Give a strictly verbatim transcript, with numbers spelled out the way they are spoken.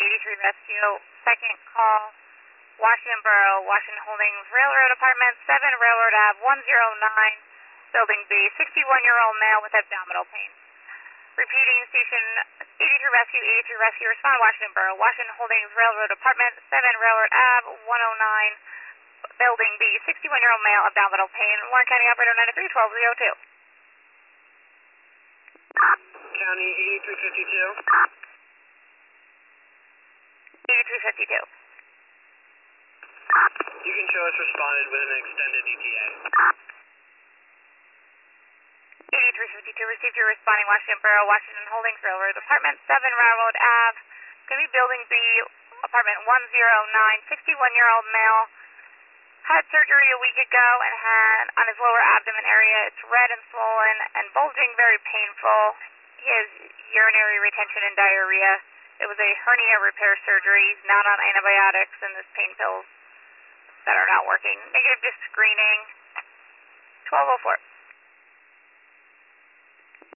eighty-three Rescue, second call, Washington Borough, Washington Holdings, Railroad Apartment, seven Railroad Ave, one oh nine, Building B, sixty-one-year-old male with abdominal pain. Repeating, station eighty-three Rescue, eighty-three Rescue, respond Washington Borough, Washington Holdings, Railroad Apartment, seven Railroad Ave, one oh nine, Building B, sixty-one-year-old male, abdominal pain. Warren County Operator ninety-three, twelve oh two. County eighty-three fifty-two. eighty-three fifty-two. You can show us responded with an extended E T A. eighty-three fifty-two, received your responding Washington Borough, Washington Holdings, Railroad Apartment, seven Railroad Ave, going to be Building B, Apartment one oh nine, sixty-one-year-old male, had surgery a week ago and had on his lower abdomen area, it's red and swollen and bulging, very painful. He has urinary retention and diarrhea. It was a hernia repair surgery. He's not on antibiotics and this pain pills that are not working. Negative disc screening, twelve oh four.